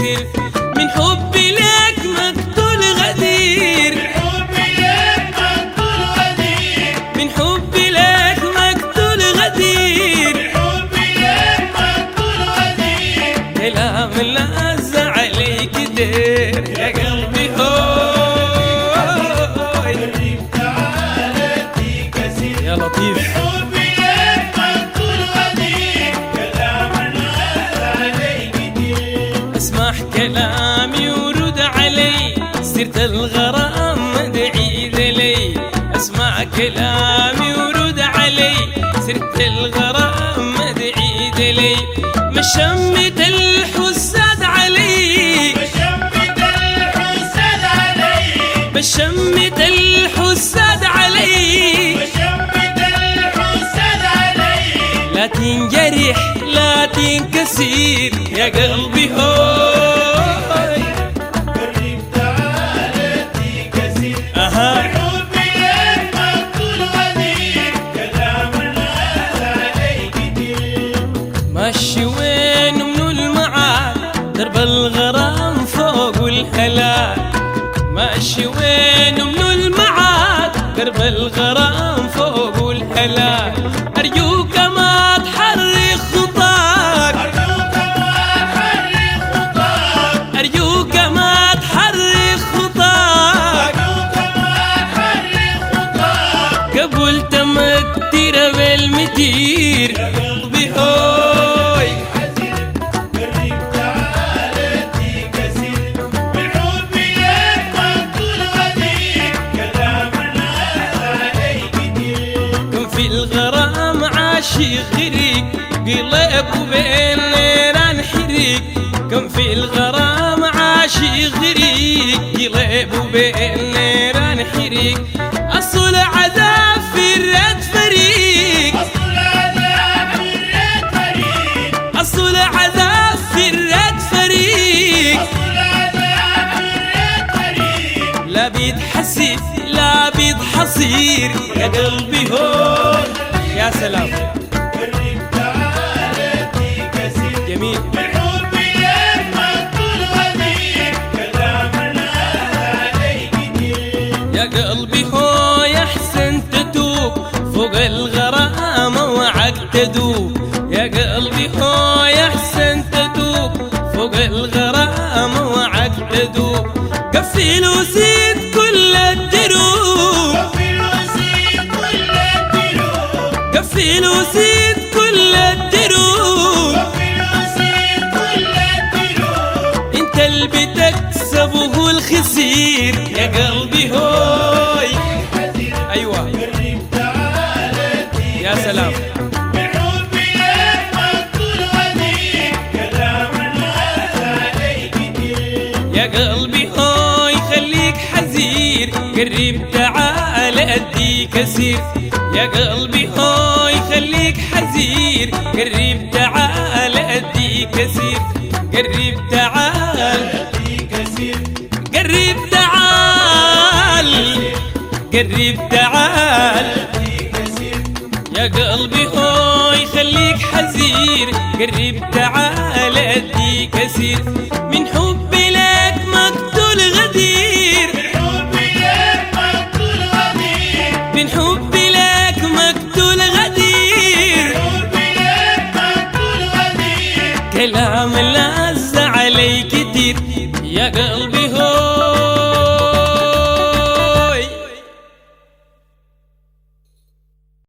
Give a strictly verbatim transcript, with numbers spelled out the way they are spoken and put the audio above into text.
كثير، من حبي لك مقتول غدير، من حبي لك مقتول غدير، كلام الناس علي كتير يا قلبي هوي. يا لطيف اسمح كلامي ورد علي، سيرة الغرام مدعي لي. اسمع كلامي ورد علي، سيرة الغرام مدعي لي. مشمت الحساد علي، مشمت الحساد علي، لا تنجرح لا تنكسر يا قلبي هوي. قريب تعال تكسر أها حبي لك مقتول غدير، كلام الناس علي كتير. ماشي وين من المعاد، درب الغرام فوق الهلال. ماشي وين من المعاد، درب الغرام فوق الهلال. أرجوك ما تحرك خطاك، أرجوك ما تحرك خطاك، أرجوك ما تحرك خطاك، أرجوك ما تحرك خطاك. قبل تمتر بالمتير يا قلبي هوي. قريب تعال تكسر حبي لك مقتول غدير، كلام الناس علي كتير. كن في الغرام عاشق غريق، قلبه بين نيران حريق. كن في الغرام عاشق غريق، قلبه بين نيران حريق. أصل عذاب في الرد فريق، أصل العذاب في الرد فريق، أصل عذاب في الرد فريق. أصل العذاب في الرد فريق. لا بيتحسب لا بيتحصير يا قلبي هون. يا سلام قريب تعال تكسر جميل. حبي لك مقتول غدير، كلام الناس علي كتير. يا قلبي هو يا احسن تتوب، فوق الغرامة وعك تدوب. يا قلبي هو يا احسن تتوب، فوق الغرامة وعك تدوب. قفل وسيد كل الدروب، قفل وسيد كل الدروب، قفل وسيد كل الدروب. قفل وسيد كل الدروب. انت اللي بتكسبه الخسير يا قلبي هوي. ايوه قريب تعال يا سلام حبي لك مقتول غدير، كلام الناس علي كتير. يا قلبي هاي خليك حزير، قرب تعال اديك اسير. يا قلبي هاي خليك حزير، قرب تعال اديك اسير. قرب تعال تكسر قرب تعال قرب تعال تكسر يا قلبي هاي خليك حزير، قرب تعال اديك اسير. من حبي لك مقتول غدير، حبي لك مقتول غدير، من حبي لك مقتول غدير. حبي لك مقتول غدير. كلام الناس علي كتير يا قلبي